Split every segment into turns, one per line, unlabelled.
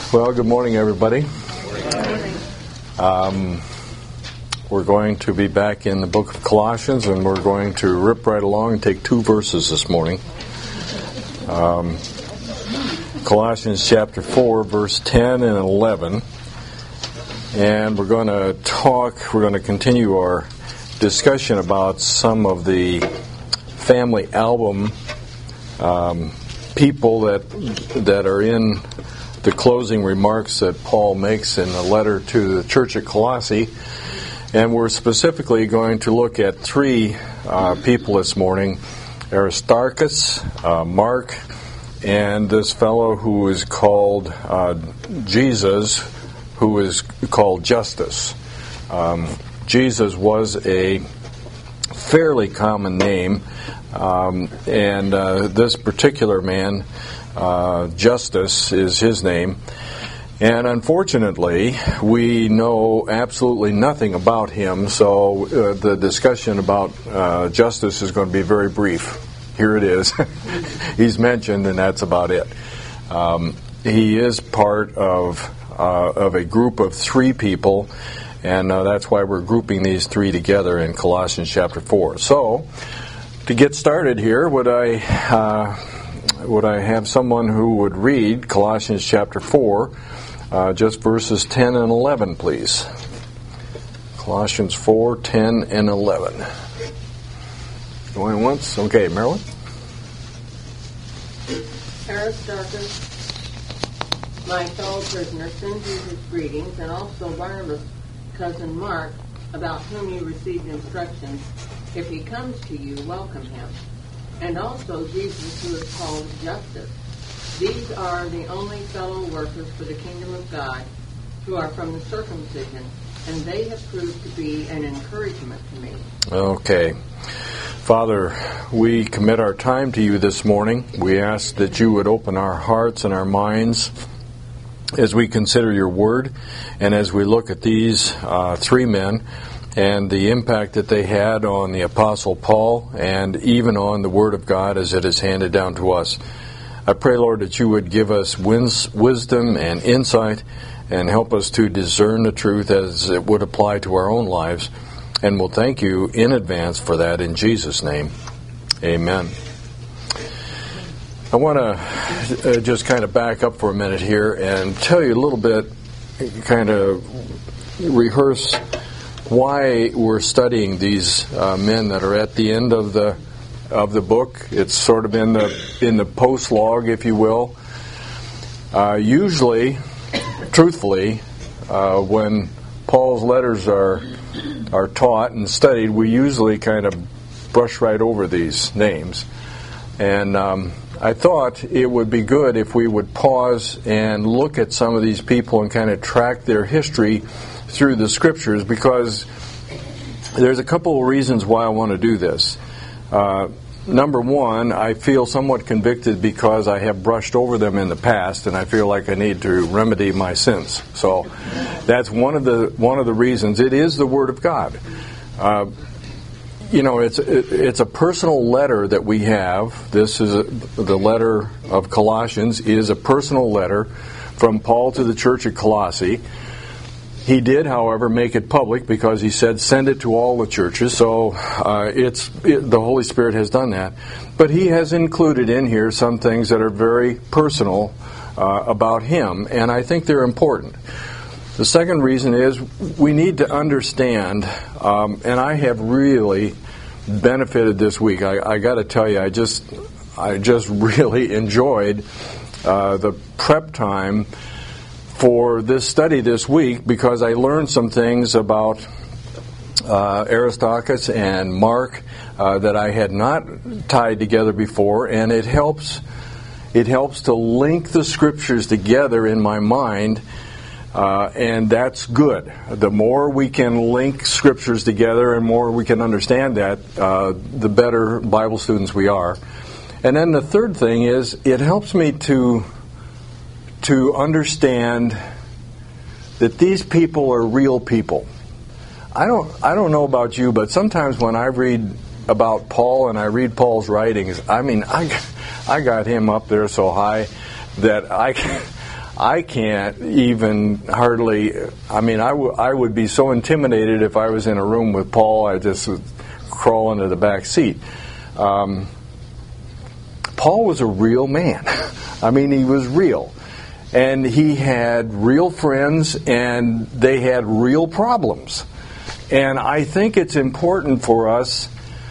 Well, good morning, everybody. We're going to be back in the book of Colossians, and we're going to rip right along and take two verses this morning. Colossians chapter 4, verse 10 and 11. And we're going to continue our discussion about some of the family album people that are in the closing remarks that Paul makes in the letter to the church at Colossae. And we're specifically going to look at three people this morning: Aristarchus, Mark, and this fellow who is called Jesus, who is called Justus. Jesus was a fairly common name, and this particular man, Justus is his name. And unfortunately, we know absolutely nothing about him, so the discussion about Justus is going to be very brief. Here it is. He's mentioned, and that's about it. He is part of a group of three people, and that's why we're grouping these three together in Colossians chapter 4. So, to get started here, would I have someone who would read Colossians chapter 4, just verses 10 and 11, please? Colossians 4, 10 and 11. Going once? Okay, Marilyn?
Aristarchus, my fellow prisoner, sends you his greetings, and also Barnabas' cousin Mark, about whom you received instructions. If he comes to you, welcome him. And also Jesus, who is called Justus. These are the only fellow workers for the kingdom of God who are from the circumcision, and they have proved to be an encouragement to me.
Okay. Father, we commit our time to you this morning. We ask that you would open our hearts and our minds as we consider your word, and as we look at these three men and the impact that they had on the Apostle Paul and even on the Word of God as it is handed down to us. I pray, Lord, that you would give us wisdom and insight and help us to discern the truth as it would apply to our own lives. And we'll thank you in advance for that in Jesus' name. Amen. I want to just kind of back up for a minute here and tell you a little bit, kind of rehearse why we're studying these men that are at the end of the book. It's sort of in the post-log, if you will. Usually, truthfully, when Paul's letters are taught and studied, we usually kind of brush right over these names. And I thought it would be good if we would pause and look at some of these people and kind of track their history through the scriptures, because there's a couple of reasons why I want to do this. Number one, I feel somewhat convicted because I have brushed over them in the past, and I feel like I need to remedy my sins. So that's one of the reasons. It is the Word of God. It's a personal letter that we have. This is the letter of Colossians is a personal letter from Paul to the church at Colossae. He did, however, make it public because he said, send it to all the churches. So the Holy Spirit has done that. But he has included in here some things that are very personal about him, and I think they're important. The second reason is we need to understand, and I have really benefited this week. I got to tell you, I just really enjoyed the prep time for this study this week, because I learned some things about Aristarchus and Mark that I had not tied together before, and it helps to link the scriptures together in my mind, and that's good. The more we can link scriptures together and more we can understand that, the better Bible students we are. And then the third thing is, it helps me to understand that these people are real people. I don't know about you, but sometimes when I read about Paul and I read Paul's writings, I mean, I got him up there so high that I can't even hardly, I mean, I would be so intimidated if I was in a room with Paul, I just would crawl into the back seat. Paul was a real man. I mean, he was real. And he had real friends, and they had real problems. And I think it's important for us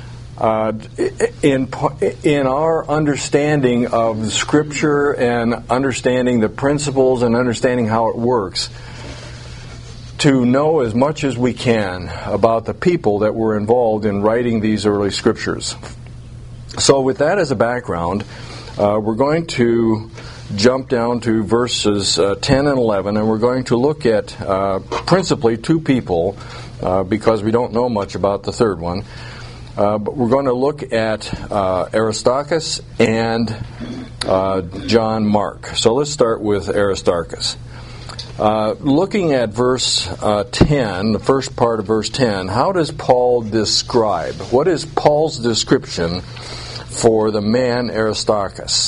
in our understanding of Scripture and understanding the principles and understanding how it works, to know as much as we can about the people that were involved in writing these early Scriptures. So with that as a background, we're going to jump down to verses 10 and 11, and we're going to look at principally two people, because we don't know much about the third one. But we're going to look at Aristarchus and John Mark. So let's start with Aristarchus. Looking at verse 10, the first part of verse 10, how does Paul describe? What is Paul's description for the man Aristarchus?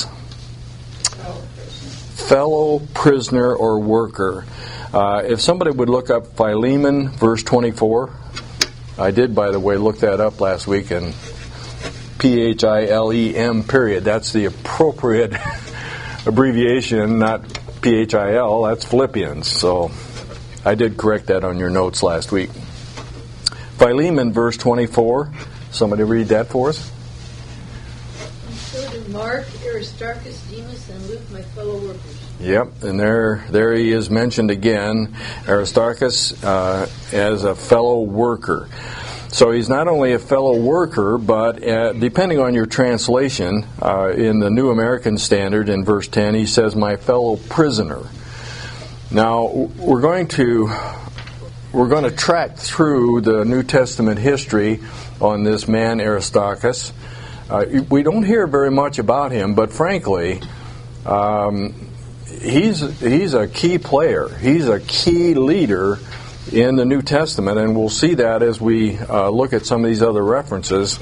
Fellow prisoner or worker. If somebody would look up Philemon, verse 24. I did, by the way, look that up last week, and Philem period. That's the appropriate abbreviation, not Phil. That's Philippians. So I did correct that on your notes last week. Philemon, verse 24. Somebody read that for us.
And so do Mark, Aristarchus, Demas, and Luke, my fellow workers.
Yep, and there he is mentioned again, Aristarchus, as a fellow worker. So he's not only a fellow worker, but depending on your translation, in the New American Standard in verse 10, he says, my fellow prisoner. Now, we're going to track through the New Testament history on this man Aristarchus. We don't hear very much about him, but frankly, he's a key player. He's a key leader in the New Testament, and we'll see that as we look at some of these other references.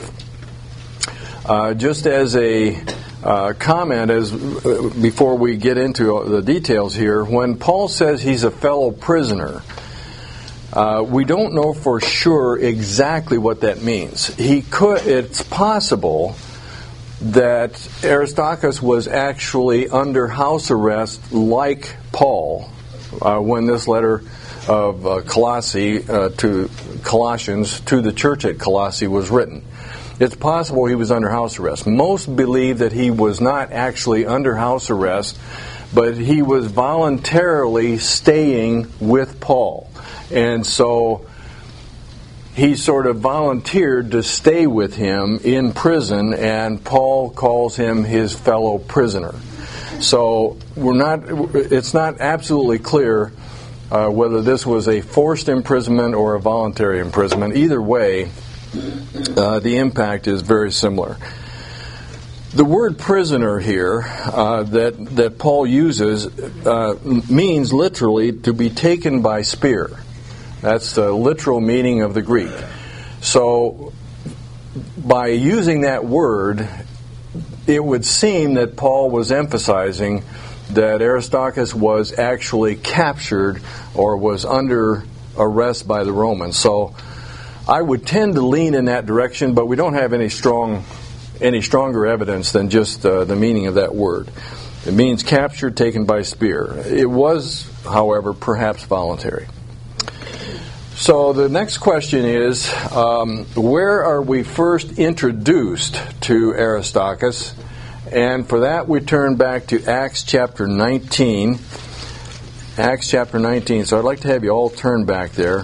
Just as a comment, before we get into the details here, when Paul says he's a fellow prisoner, we don't know for sure exactly what that means. It's possible that Aristarchus was actually under house arrest like Paul when this letter of Colossians to the church at Colossae was written. It's possible he was under house arrest. Most believe that he was not actually under house arrest, but he was voluntarily staying with Paul. And so he sort of volunteered to stay with him in prison, and Paul calls him his fellow prisoner. So it's not absolutely clear whether this was a forced imprisonment or a voluntary imprisonment. Either way, the impact is very similar. The word prisoner here that Paul uses means literally to be taken by spear. That's the literal meaning of the Greek. So by using that word, it would seem that Paul was emphasizing that Aristarchus was actually captured or was under arrest by the Romans. So I would tend to lean in that direction, but we don't have any stronger evidence than just the meaning of that word. It means captured, taken by spear. It was, however, perhaps voluntary. So the next question is, where are we first introduced to Aristarchus? And for that, we turn back to Acts chapter 19. Acts chapter 19. So I'd like to have you all turn back there.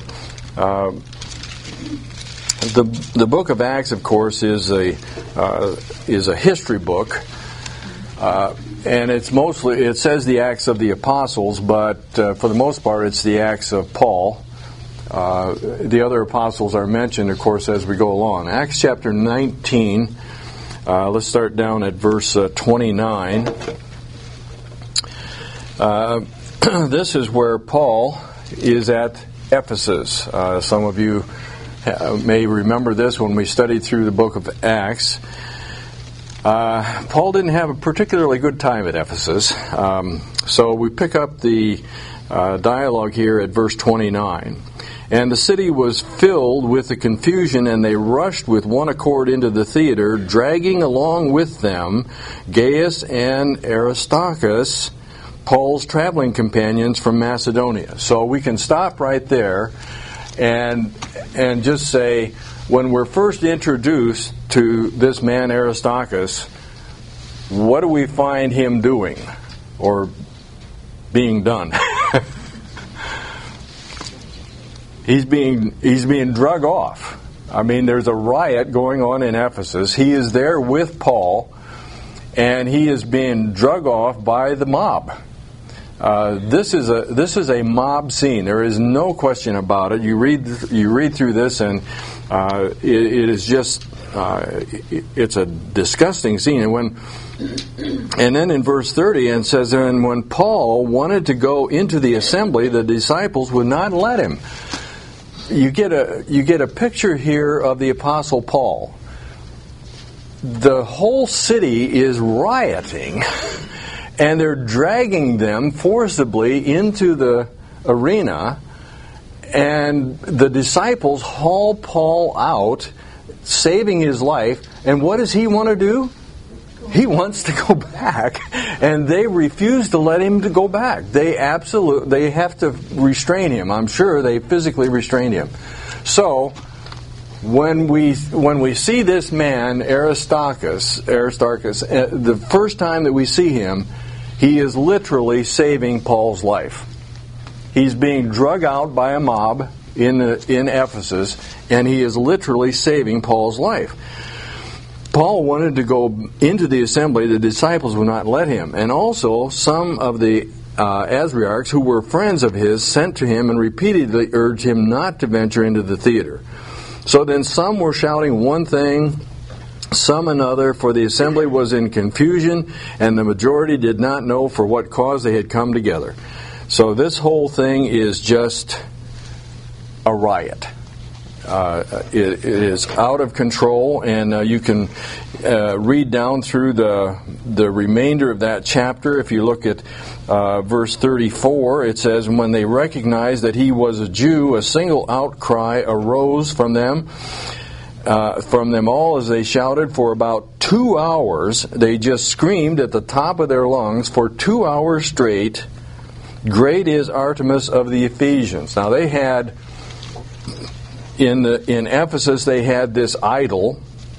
The book of Acts, of course, is a history book, and it says the Acts of the Apostles, but for the most part, it's the Acts of Paul. The other apostles are mentioned, of course, as we go along. Acts chapter 19. Let's start down at verse 29. This is where Paul is at Ephesus. Some of you may remember this when we studied through the book of Acts. Paul didn't have a particularly good time at Ephesus, so we pick up the dialogue here at verse 29. And the city was filled with the confusion, and they rushed with one accord into the theater, dragging along with them Gaius and Aristarchus, Paul's traveling companions from Macedonia. So we can stop right there and just say, when we're first introduced to this man Aristarchus, what do we find him doing or being done? He's being drug off. I mean, there's a riot going on in Ephesus. He is there with Paul, and he is being drug off by the mob. This is a mob scene. There is no question about it. You read through this, and it is just it's a disgusting scene. And then in verse 30, it says, and when Paul wanted to go into the assembly, the disciples would not let him. You get a picture here of the Apostle Paul. The whole city is rioting, and they're dragging them forcibly into the arena, and the disciples haul Paul out, saving his life. And what does he want to do? He wants to go back, and they refuse to let him to go back. They have to restrain him. I'm sure they physically restrained him. So when we see this man Aristarchus, the first time that we see him, he is literally saving Paul's life. He's being drug out by a mob in Ephesus, and he is literally saving Paul's life. Paul wanted to go into the assembly. The disciples would not let him. And also, some of the Asiarchs, who were friends of his, sent to him and repeatedly urged him not to venture into the theater. So then some were shouting one thing, some another, for the assembly was in confusion, and the majority did not know for what cause they had come together. So this whole thing is just a riot. It is out of control, and you can read down through the remainder of that chapter. If you look at verse 34, it says, when they recognized that he was a Jew, a single outcry arose from them all as they shouted for about 2 hours. They just screamed at the top of their lungs for 2 hours straight, "Great is Artemis of the Ephesians." Now they had... In Ephesus, they had this idol,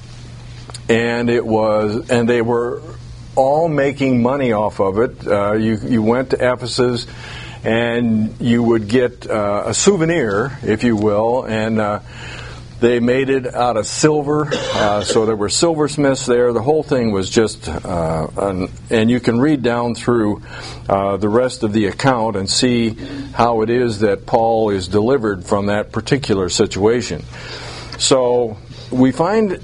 and they were all making money off of it. You went to Ephesus, and you would get a souvenir, if you will, and they made it out of silver. So there were silversmiths there. The whole thing was just, and you can read down through the rest of the account and see how it is that Paul is delivered from that particular situation. So we find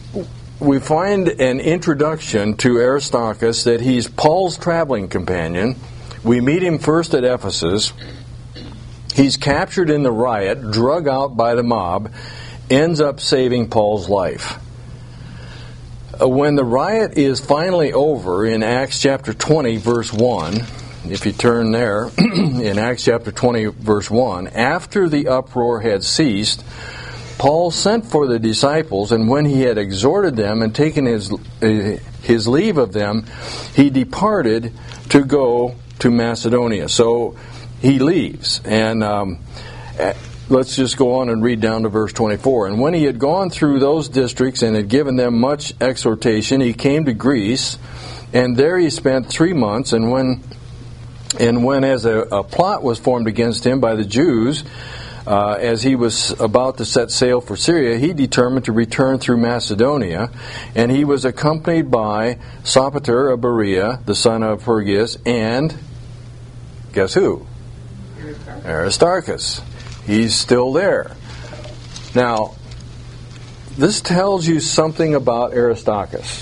an introduction to Aristarchus that he's Paul's traveling companion. We meet him first at Ephesus. He's captured in the riot, drug out by the mob, ends up saving Paul's life. When the riot is finally over in Acts chapter 20, verse 1, if you turn there, in Acts chapter 20, verse 1, after the uproar had ceased, Paul sent for the disciples, and when he had exhorted them and taken his leave of them, he departed to go to Macedonia. So he leaves, and let's just go on and read down to verse 24. And when he had gone through those districts and had given them much exhortation, he came to Greece, and there he spent 3 months. And when as a plot was formed against him by the Jews, as he was about to set sail for Syria, he determined to return through Macedonia, and he was accompanied by Sopater of Berea, the son of Pyrgis, and guess who? Aristarchus. He's still there. Now, this tells you something about Aristarchus.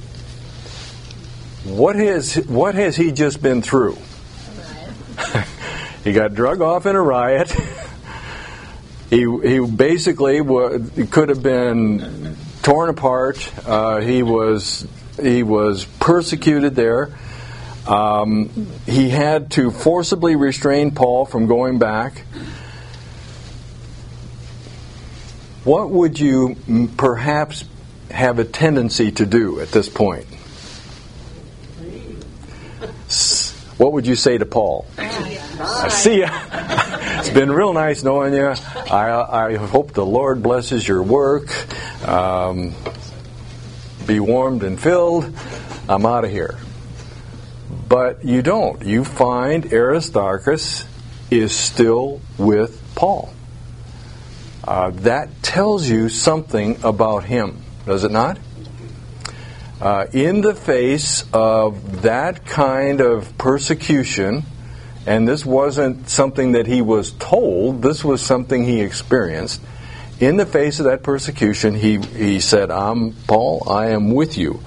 What has he just been through? He got drug off in a riot. He basically could have been torn apart. He was He was persecuted there. He had to forcibly restrain Paul from going back. What would you perhaps have a tendency to do at this point? What would you say to Paul? See ya. It's been real nice knowing you. I hope the Lord blesses your work. Be warmed and filled. I'm out of here. But you don't. You find Aristarchus is still with Paul. That tells you something about him, does it not? In the face of that kind of persecution, and this wasn't something that he was told, this was something he experienced. In the face of that persecution, he said, Paul, I am with you.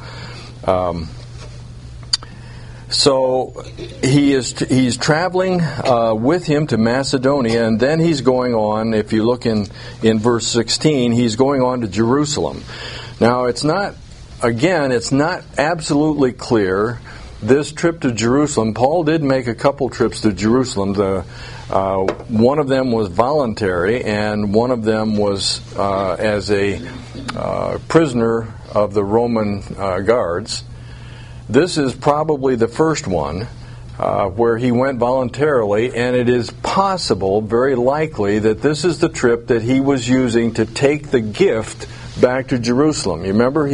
So he's traveling with him to Macedonia, and then he's going on, if you look in verse 16, he's going on to Jerusalem. Now, it's not absolutely clear, this trip to Jerusalem. Paul did make a couple trips to Jerusalem. One of them was voluntary, and one of them was as a prisoner of the Roman guards. This is probably the first one where he went voluntarily, and it is possible, very likely, that this is the trip that he was using to take the gift back to Jerusalem. You remember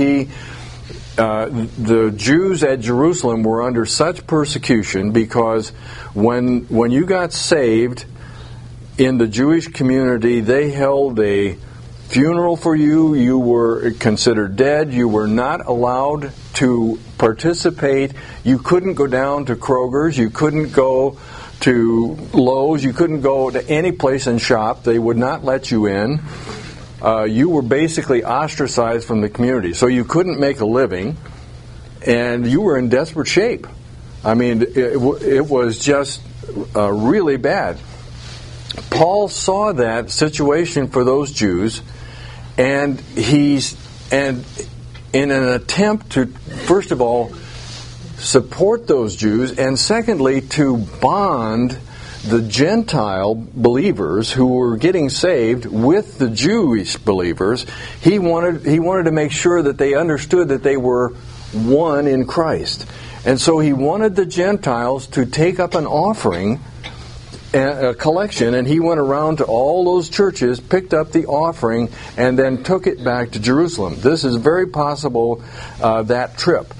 the Jews at Jerusalem were under such persecution because when you got saved in the Jewish community, they held a funeral for you. You were considered dead. You were not allowed to participate. You couldn't go down to Kroger's. You couldn't go to Lowe's. You couldn't go to any place and shop. They would not let you in. You were basically ostracized from the community. So you couldn't make a living, and you were in desperate shape. I mean, it was just really bad. Paul saw that situation for those Jews, and in an attempt to, first of all, support those Jews, and secondly, to bond the Gentile believers who were getting saved with the Jewish believers, he wanted to make sure that they understood that they were one in Christ. And so he wanted the Gentiles to take up an offering, a collection, and he went around to all those churches, picked up the offering, and then took it back to Jerusalem. This is very possible, that trip.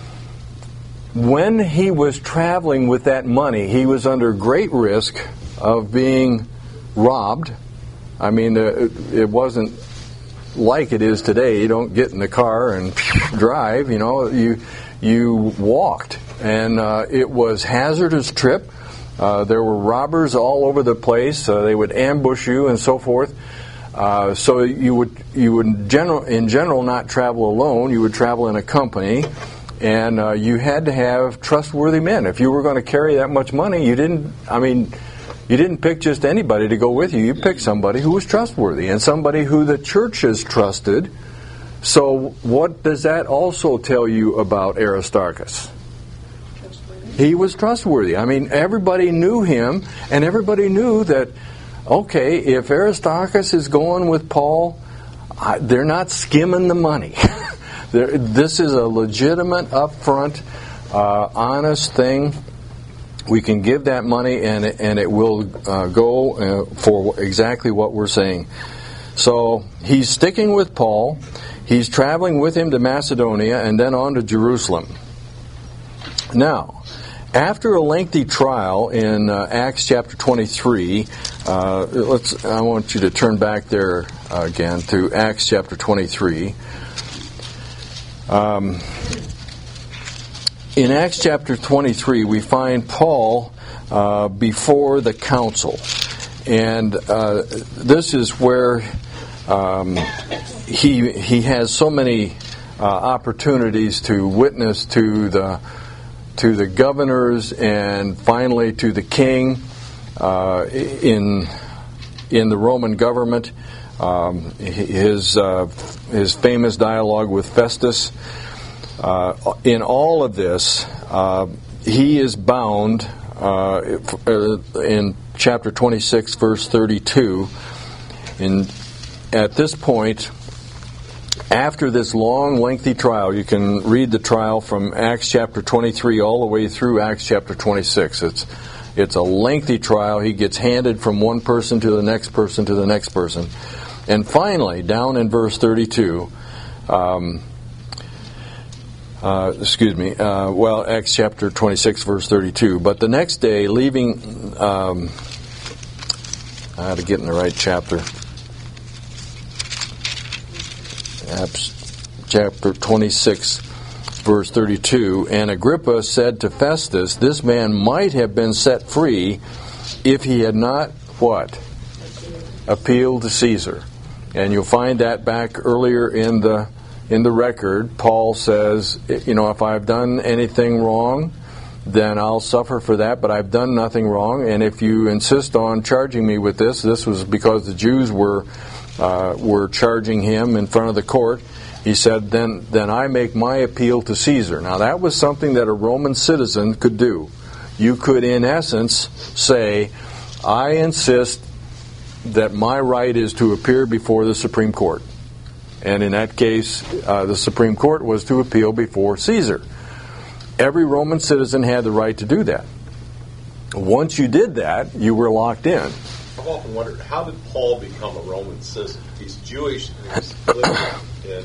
When he was traveling with that money, he was under great risk of being robbed. I mean, it wasn't like it is today. You don't get in the car and drive. You walked, and it was hazardous trip. There were robbers all over the place. They would ambush you and so forth. So you would in general not travel alone. You would travel in a company. And you had to have trustworthy men. If you were going to carry that much money, you didn't pick just anybody to go with you. You picked somebody who was trustworthy and somebody who the church has trusted. So what does that also tell you about Aristarchus? He was trustworthy. I mean, everybody knew him, and everybody knew that, okay, if Aristarchus is going with Paul, they're not skimming the money. This is a legitimate, upfront, honest thing. We can give that money, and it will go for exactly what we're saying. So he's sticking with Paul. He's traveling with him to Macedonia and then on to Jerusalem. Now, after a lengthy trial in Acts chapter 23, I want you to turn back there again to Acts chapter 23. In Acts chapter 23, we find Paul before the council. And this is where he has so many opportunities to witness to the governors and finally to the king in the Roman government. His famous dialogue with Festus. in all of this, he is bound in chapter 26, verse 32. At this point, after this long, lengthy trial, you can read the trial from Acts chapter 23 all the way through Acts chapter 26. It's a lengthy trial. He gets handed from one person to the next person to the next person. And finally, down in verse 32, Acts chapter 26, verse 32. But the next day, leaving, I had to get in the right chapter. Acts chapter 26, verse 32. And Agrippa said to Festus, "This man might have been set free if he had not," what? "Appealed to Caesar." And you'll find that back earlier in the record. Paul says, if I've done anything wrong, then I'll suffer for that, but I've done nothing wrong. And if you insist on charging me with this was because the Jews were charging him in front of the court. He said, then I make my appeal to Caesar. Now that was something that a Roman citizen could do. You could, in essence, say, I insist that my right is to appear before the Supreme Court. And in that case, the Supreme Court was to appeal before Caesar. Every Roman citizen had the right to do that. Once you did that, you were locked in.
I've often wondered, how did Paul become a Roman citizen? He's Jewish and he's living in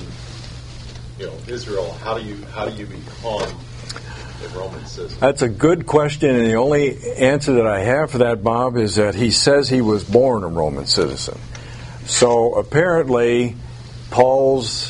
Israel. How do you become a Roman citizen?
That's a good question, and the only answer that I have for that, Bob, is that he says he was born a Roman citizen. So apparently, Paul's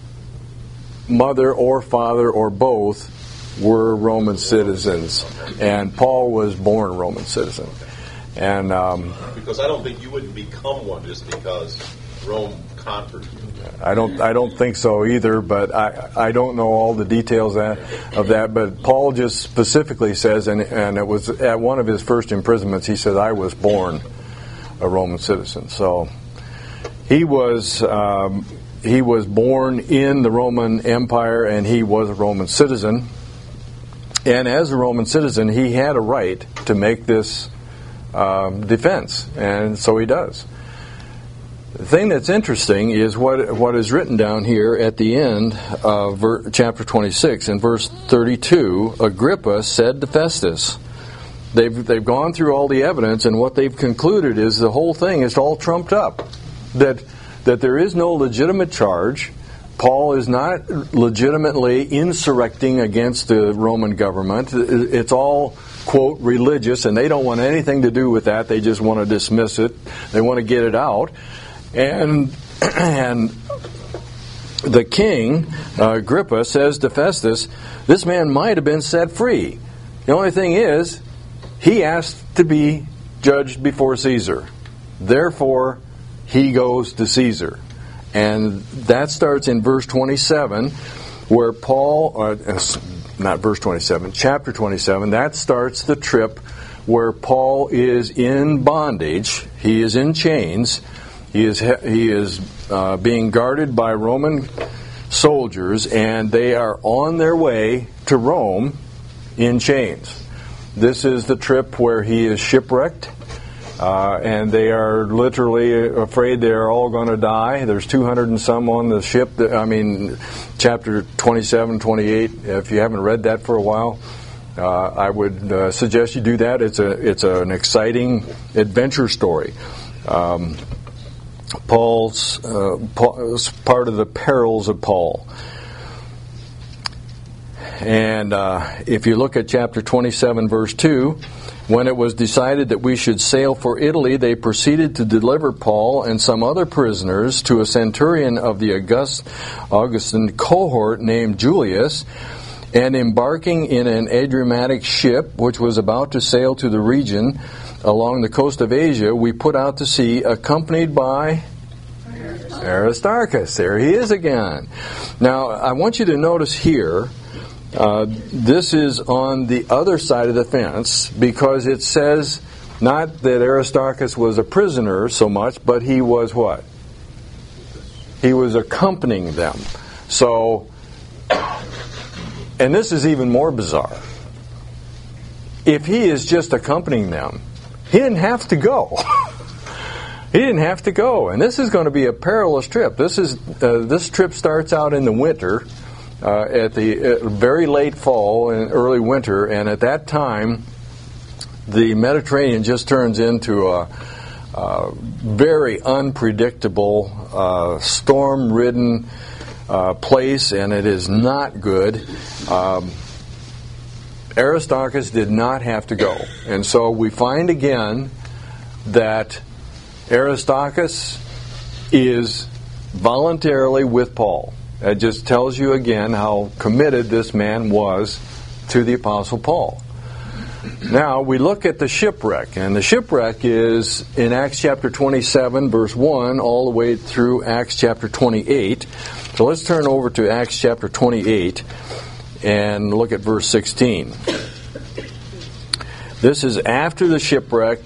mother or father or both were Roman citizens, and Paul was born a Roman citizen. And
because I don't think you wouldn't become one just because Rome conquered you.
I don't think so either, but I don't know all the details of that. But Paul just specifically says, and it was at one of his first imprisonments, he said, I was born a Roman citizen. So he was born in the Roman Empire, and he was a Roman citizen. And as a Roman citizen, he had a right to make this defense, and so he does. The thing that's interesting is what is written down here at the end of chapter 26 in verse 32. Agrippa said to Festus, they've gone through all the evidence, and what they've concluded is the whole thing is all trumped up. That there is no legitimate charge. Paul is not legitimately insurrecting against the Roman government. It's all, quote, religious, and they don't want anything to do with that. They just want to dismiss it. They want to get it out. And the king, Agrippa, says to Festus, this man might have been set free. The only thing is, he asked to be judged before Caesar. Therefore, he goes to Caesar. And that starts in verse 27, where Paul, not verse 27, chapter 27, that starts the trip where Paul is in bondage. He is in chains. He is being guarded by Roman soldiers, and they are on their way to Rome in chains. This is the trip where he is shipwrecked, and they are literally afraid they are all going to die. There's 200 and some on the ship. Chapter 27, 28, if you haven't read that for a while, I would suggest you do that. It's an exciting adventure story. Paul's part of the perils of Paul. And if you look at chapter 27, verse 2, when it was decided that we should sail for Italy, they proceeded to deliver Paul and some other prisoners to a centurion of the Augustan cohort named Julius, and embarking in an Adriatic ship, which was about to sail to the region along the coast of Asia, we put out to sea, accompanied by Aristarchus. There he is again. Now, I want you to notice here, this is on the other side of the fence, because it says not that Aristarchus was a prisoner so much, but he was what? He was accompanying them. So And this is even more bizarre. If he is just accompanying them, he didn't have to go. He didn't have to go. And this is going to be a perilous trip. This trip starts out in the winter, at the very late fall and early winter, and at that time, the Mediterranean just turns into a very unpredictable, storm-ridden place, and it is not good. Aristarchus did not have to go. And so we find again that Aristarchus is voluntarily with Paul. That just tells you again how committed this man was to the Apostle Paul. Now we look at the shipwreck, and the shipwreck is in Acts chapter 27, verse 1, all the way through Acts chapter 28. So let's turn over to Acts chapter 28 and look at verse 16. This is after the shipwreck.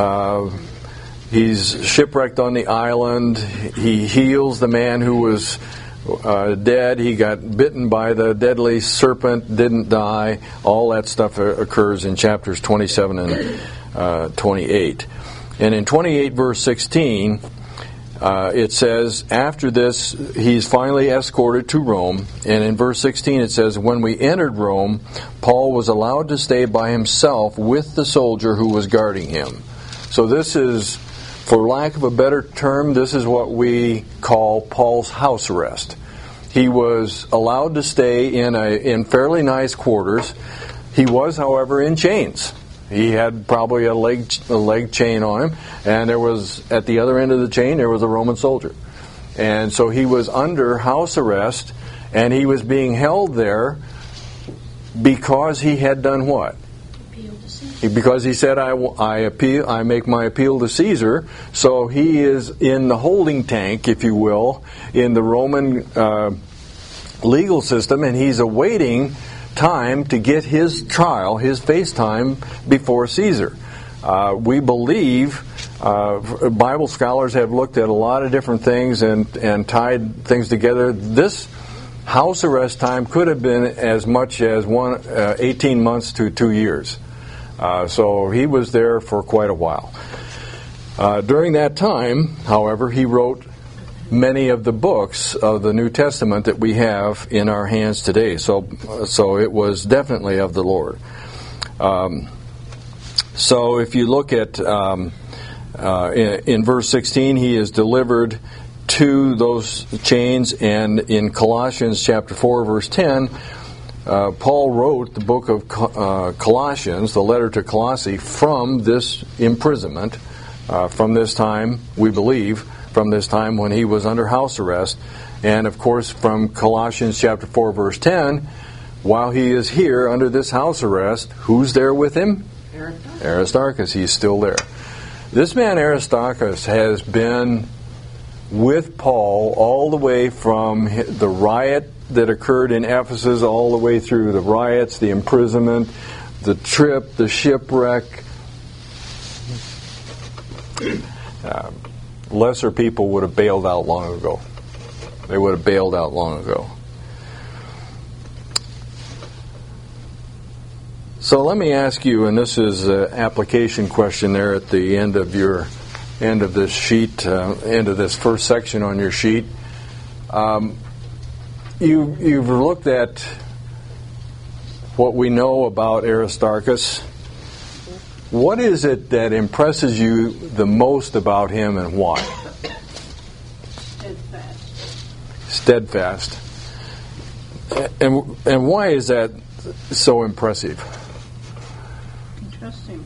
He's shipwrecked on the island. He heals the man who was dead. He got bitten by the deadly serpent, didn't die. All that stuff occurs in chapters 27 and 28. And in 28 verse 16, it says, after this, he's finally escorted to Rome. And in verse 16 it says, when we entered Rome, Paul was allowed to stay by himself with the soldier who was guarding him. So this is, for lack of a better term, this is what we call Paul's house arrest. He was allowed to stay in fairly nice quarters. He was, however, in chains. He had probably a leg chain on him, and there was, at the other end of the chain, there was a Roman soldier. And so he was under house arrest, and he was being held there because he had done what? Because he said, I make my appeal to Caesar. So he is in the holding tank, if you will, in the Roman legal system, and he's awaiting time to get his trial, his face time before Caesar. We believe, Bible scholars have looked at a lot of different things and tied things together. This house arrest time could have been as much as 18 months to 2 years. So he was there for quite a while. During that time, however, he wrote many of the books of the New Testament that we have in our hands today. So it was definitely of the Lord. So if you look at in verse 16, he is delivered to those chains, and in Colossians chapter 4, verse 10, Paul wrote the book of Colossians, the letter to Colossae, from this imprisonment, from this time, we believe, from this time when he was under house arrest. And of course, from Colossians chapter 4, verse 10, while he is here under this house arrest, who's there with him? Aristarchus. He's still there. This man Aristarchus has been with Paul all the way from the riot that occurred in Ephesus, all the way through the riots, the imprisonment, the trip, the shipwreck. Lesser people would have bailed out long ago. They would have bailed out long ago. So let me ask you, and this is an application question there at the end of this sheet, end of this first section on your sheet. You've looked at what we know about Aristarchus. What is it that impresses you the most about him, and why? Steadfast. And why is that so impressive?
Interesting.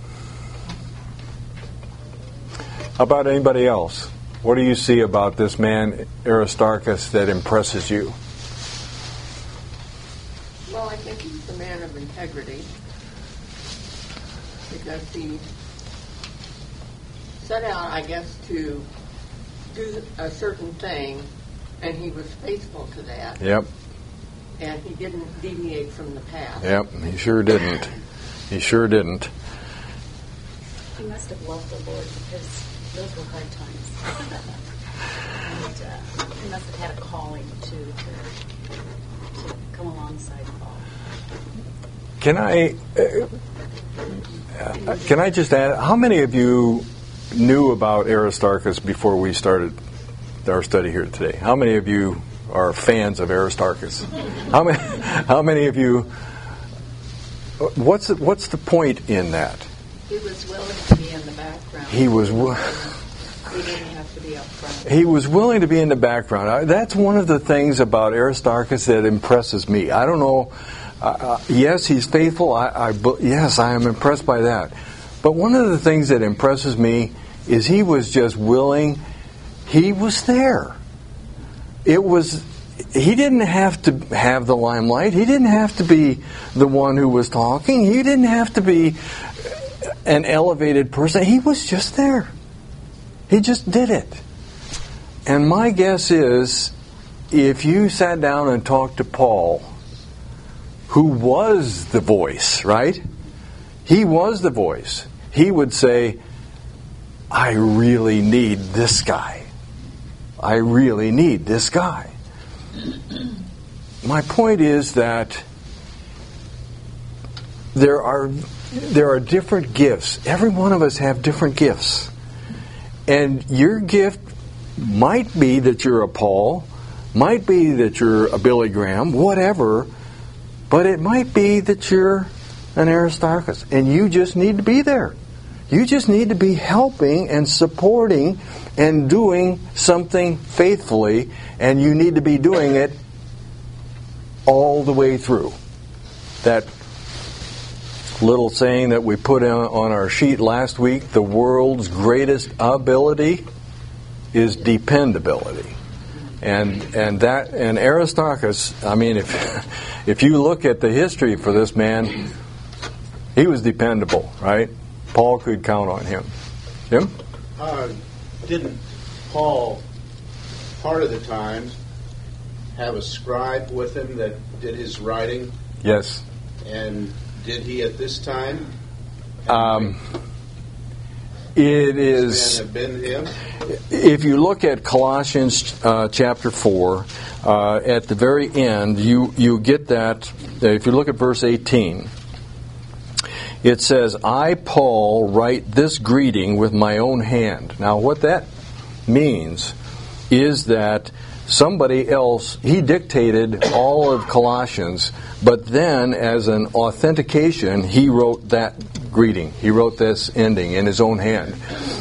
How about anybody else? What do you see about this man Aristarchus that impresses you?
Well, I think he's a man of integrity, because he set out, I guess, to do a certain thing, and he was faithful to that.
Yep.
And he didn't deviate from the path.
Yep, he sure didn't. He sure didn't.
He must have loved the Lord, because those were hard times. He must have had a calling to come alongside Paul.
Can I just add, how many of you knew about Aristarchus before we started our study here today? How many of you are fans of Aristarchus? How many of you? What's the point in that?
He was willing to be in the background.
He
didn't have to be up front.
He was willing to be in the background. That's one of the things about Aristarchus that impresses me. I don't know. Yes, he's faithful. Yes, I am impressed by that. But one of the things that impresses me is he was just willing. He was there. He didn't have to have the limelight. He didn't have to be the one who was talking. He didn't have to be an elevated person. He was just there. He just did it. And my guess is, if you sat down and talked to Paul, who was the voice, right? He was the voice. He would say, I really need this guy. I really need this guy. My point is that there are different gifts. Every one of us have different gifts. And your gift might be that you're a Paul, might be that you're a Billy Graham, whatever, but it might be that you're an Aristarchus, and you just need to be there. You just need to be helping and supporting and doing something faithfully, and you need to be doing it all the way through. That little saying that we put on our sheet last week, the world's greatest ability is dependability. And Aristarchus, I mean, if you look at the history for this man, he was dependable, right? Paul could count on him. Jim?
Didn't Paul, part of the time, have a scribe with him that did his writing?
Yes.
And did he at this time?
It is.
Have been him?
If you look at Colossians chapter 4, at the very end, you get that. If you look at verse 18, it says, I, Paul, write this greeting with my own hand. Now, what that means is that somebody else, he dictated all of Colossians, but then as an authentication, he wrote that greeting. He wrote this ending in his own hand.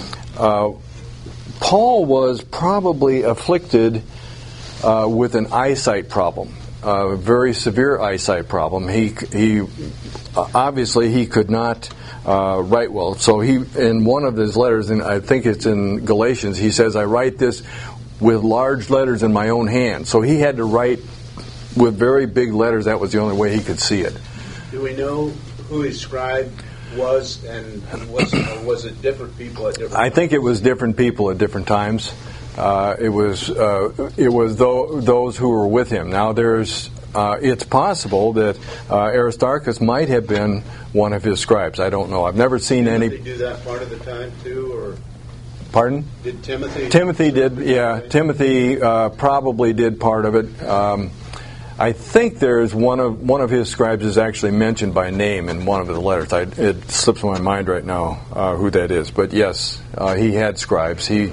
Paul was probably afflicted with an eyesight problem, a very severe eyesight problem. He obviously he could not write well. So he, in one of his letters, and I think it's in Galatians, he says, I write this with large letters in my own hand. So he had to write with very big letters. That was the only way he could see it.
Do we know who his scribe was, and was it different people at different times?
I think it was different people at different times. It was those who were with him. Now it's possible that Aristarchus might have been one of his scribes. I don't know. I've never seen any.
Did they do that part of the time too, or?
Pardon?
Did Timothy?
Timothy did. Yeah, Timothy probably did part of it. I think there's one of his scribes is actually mentioned by name in one of the letters. It slips my mind right now who that is. But yes, he had scribes. He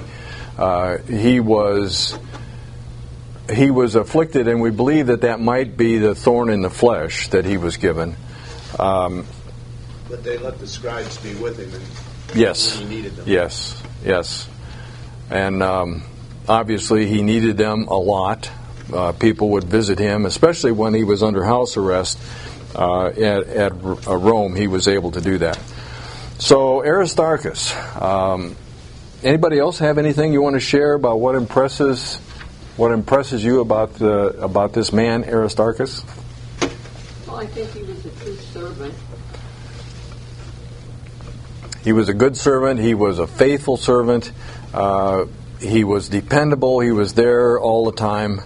was afflicted, and we believe that might be the thorn in the flesh that he was given.
But they let the scribes be with him.
Yes.
When he needed them.
Yes. And obviously he needed them a lot. People would visit him, especially when he was under house arrest at Rome. He was able to do that. So Aristarchus. Anybody else have anything you want to share about what impresses you about this man Aristarchus?
Well, I think he was a true servant.
He was a good servant. He was a faithful servant. He was dependable. He was there all the time.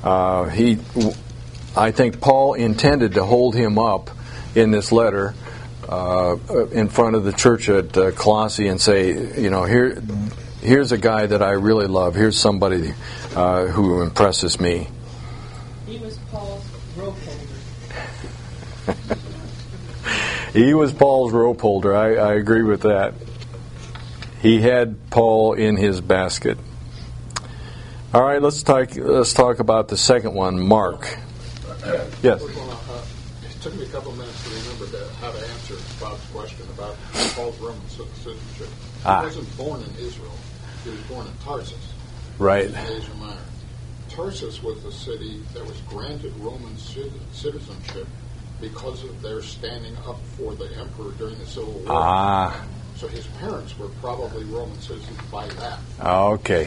I think Paul intended to hold him up in this letter in front of the church at Colossae and say, here's a guy that I really love. Here's somebody who impresses me.
He was Paul's rope holder.
He was Paul's rope holder. I agree with that. He had Paul in his basket. All right, let's talk about the second one, Mark. Yes.
It took me a couple minutes to remember how to answer Bob's question about Paul's Roman citizenship. He wasn't born in Israel. He was born in Tarsus.
Right.
In Asia Minor. Tarsus was the city that was granted Roman citizenship because of their standing up for the emperor during the Civil War. So his parents were probably Roman citizens by that.
Okay.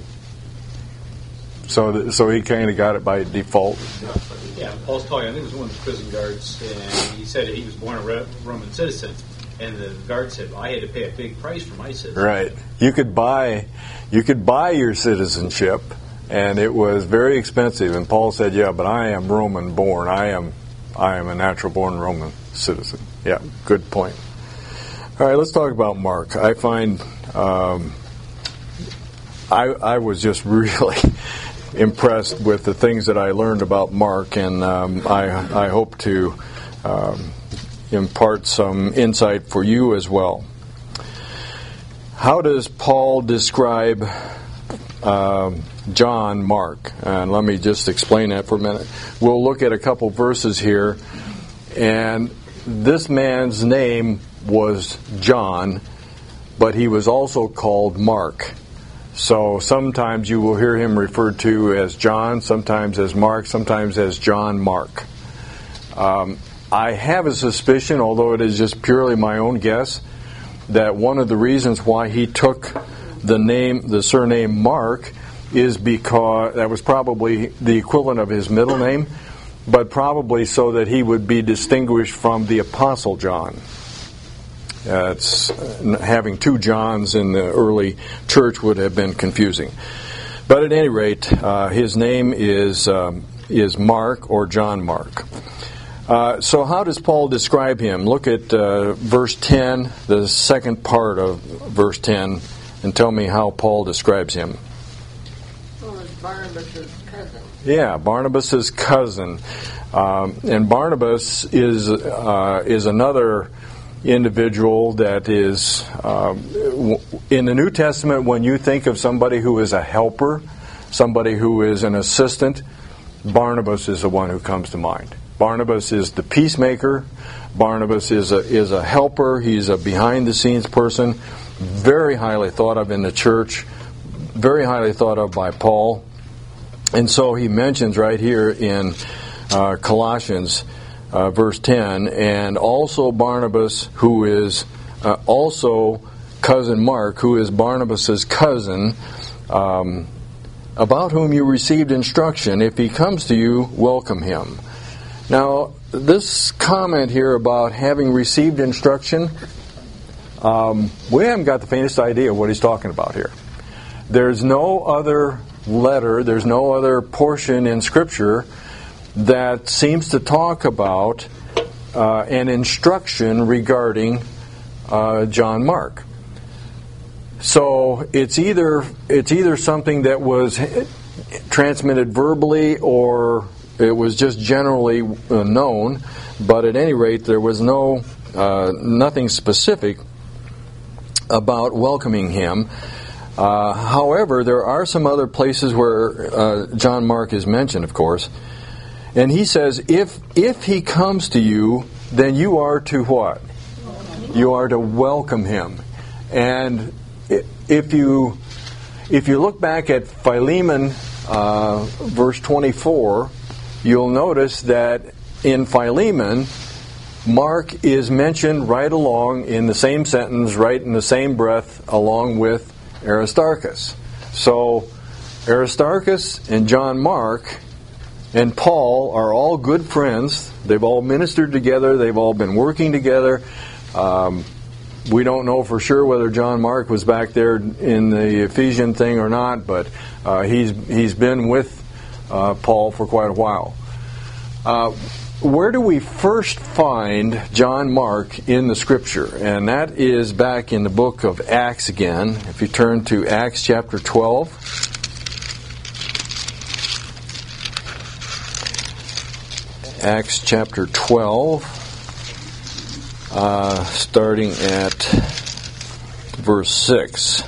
So he kind of got it by default.
Yeah, Paul's talking. I think it was one of the prison guards, and he said that he was born a Roman citizen. And the guard said, well, I had to pay a big price for my citizenship.
Right. You could buy your citizenship, and it was very expensive. And Paul said, yeah, but I am Roman born. I am a natural born Roman citizen. Yeah, good point. All right, let's talk about Mark. I find I was just really impressed with the things that I learned about Mark, and I hope to impart some insight for you as well. How does Paul describe John Mark? And let me just explain that for a minute. We'll look at a couple verses here, and this man's name was John, but he was also called Mark. So sometimes you will hear him referred to as John, sometimes as Mark, sometimes as John Mark. I have a suspicion, although it is just purely my own guess, that one of the reasons why he took the surname Mark is because that was probably the equivalent of his middle name, but probably so that he would be distinguished from the Apostle John. Having two Johns in the early church would have been confusing. But at any rate, his name is Mark or John Mark. So how does Paul describe him? Look at verse 10, the second part of verse 10, and tell me how Paul describes him.
Well, it's Barnabas' cousin.
Yeah, Barnabas' cousin. And Barnabas is another individual that is, in the New Testament, when you think of somebody who is a helper, somebody who is an assistant, Barnabas is the one who comes to mind. Barnabas is the peacemaker. Barnabas is a helper. He's a behind-the-scenes person, very highly thought of in the church, very highly thought of by Paul. And so he mentions right here in Colossians verse 10, and also Barnabas, who is also cousin Mark, who is Barnabas' cousin, about whom you received instruction. If he comes to you, welcome him. Now, this comment here about having received instruction, we haven't got the faintest idea what he's talking about here. There's no other letter, there's no other portion in Scripture that seems to talk about an instruction regarding John Mark. So it's either something that was transmitted verbally or it was just generally known, but at any rate there was nothing specific about welcoming him. However, there are some other places where John Mark is mentioned, of course. And he says, if he comes to you, then you are to what? You are to welcome him. And if you look back at Philemon, verse 24, you'll notice that in Philemon, Mark is mentioned right along in the same sentence, right in the same breath, along with Aristarchus. So Aristarchus and John Mark and Paul are all good friends. They've all ministered together. They've all been working together. We don't know for sure whether John Mark was back there in the Ephesian thing or not, but he's been with Paul for quite a while. where do we first find John Mark in the Scripture? And that is back in the book of Acts again. If you turn to Acts chapter 12. Acts chapter 12, starting at verse 6.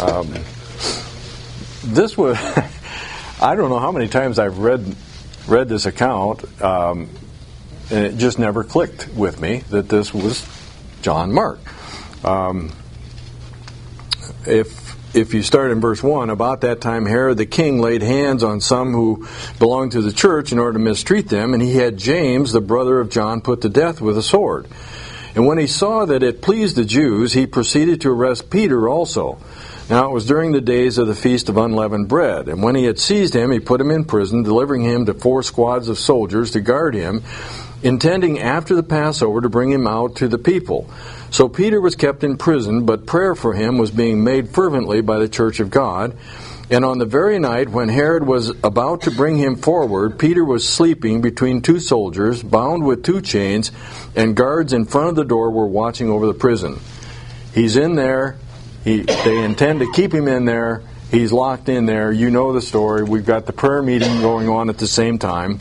This was, I don't know how many times I've read this account, and it just never clicked with me that this was John Mark. If you start in verse 1, about that time Herod the king laid hands on some who belonged to the church in order to mistreat them, and he had James, the brother of John, put to death with a sword. And when he saw that it pleased the Jews, he proceeded to arrest Peter also. Now it was during the days of the Feast of Unleavened Bread. And when he had seized him, he put him in prison, delivering him to 4 squads of soldiers to guard him, intending after the Passover to bring him out to the people. So Peter was kept in prison, but prayer for him was being made fervently by the church of God. And on the very night when Herod was about to bring him forward, Peter was sleeping between 2 soldiers, bound with 2 chains, and guards in front of the door were watching over the prison. He's in there. They intend to keep him in there. He's locked in there. You know the story. We've got the prayer meeting going on at the same time.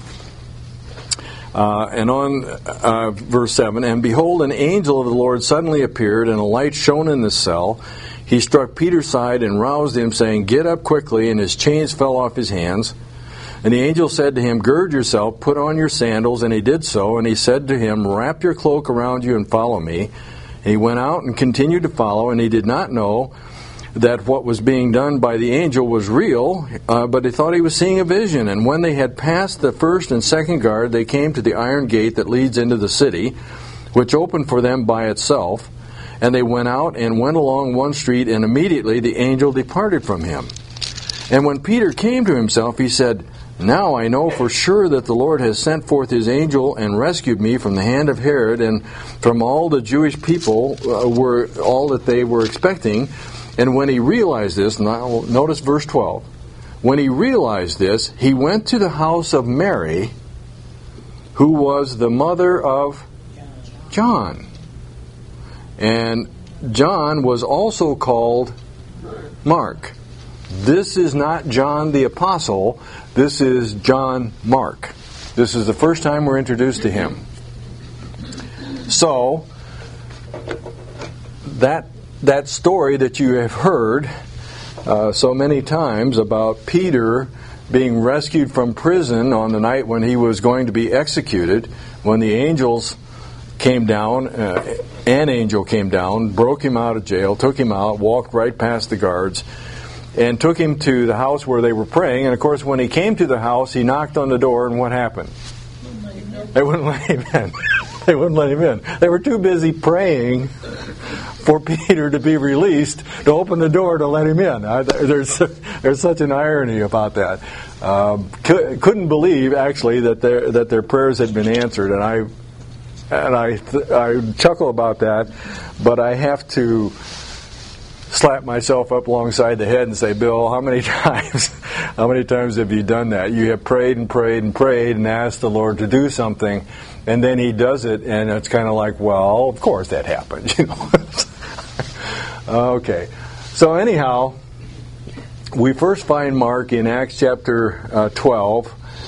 And on verse 7, and behold, an angel of the Lord suddenly appeared, and a light shone in the cell. He struck Peter's side and roused him, saying, "Get up quickly," and his chains fell off his hands. And the angel said to him, "Gird yourself, put on your sandals," and he did so. And he said to him, "Wrap your cloak around you and follow me." And he went out and continued to follow, and he did not know that what was being done by the angel was real, but he thought he was seeing a vision. And when they had passed the first and second guard, they came to the iron gate that leads into the city, which opened for them by itself. And they went out and went along one street, and immediately the angel departed from him. And when Peter came to himself, he said, "Now I know for sure that the Lord has sent forth his angel and rescued me from the hand of Herod and from all the Jewish people, were all that they were expecting." And when he realized this, now notice verse 12. When he realized this, he went to the house of Mary, who was the mother of John. And John was also called Mark. This is not John the Apostle. This is John Mark. This is the first time we're introduced to him. So, that story that you have heard so many times about Peter being rescued from prison on the night when he was going to be executed, when the angels came down, an angel came down, broke him out of jail, took him out, walked right past the guards, and took him to the house where they were praying. And of course, when he came to the house, he knocked on the door, and what happened? They wouldn't let him in. They wouldn't let him in. They were too busy praying for Peter to be released to open the door to let him in. There's such an irony about that. Couldn't believe actually that their prayers had been answered, and I chuckle about that, but I have to slap myself up alongside the head and say, "Bill, how many times have you done that? You have prayed and prayed and prayed and asked the Lord to do something, and then He does it, and it's kind of like, well, of course that happens, you know." Okay, so anyhow, we first find Mark in Acts chapter 12,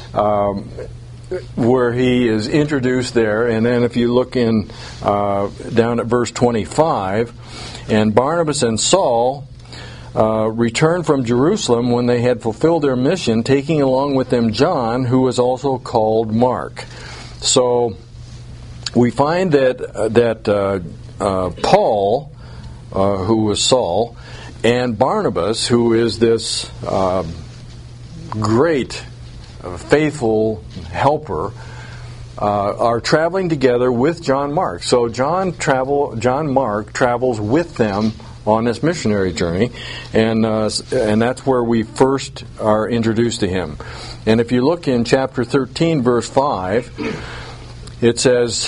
where he is introduced there, and then if you look in down at verse 25, and Barnabas and Saul returned from Jerusalem when they had fulfilled their mission, taking along with them John, who was also called Mark. So we find that Paul, who was Saul, and Barnabas, who is this great, faithful helper, are traveling together with John Mark. So John Mark travels with them on this missionary journey, and that's where we first are introduced to him. And if you look in chapter 13, verse 5, it says,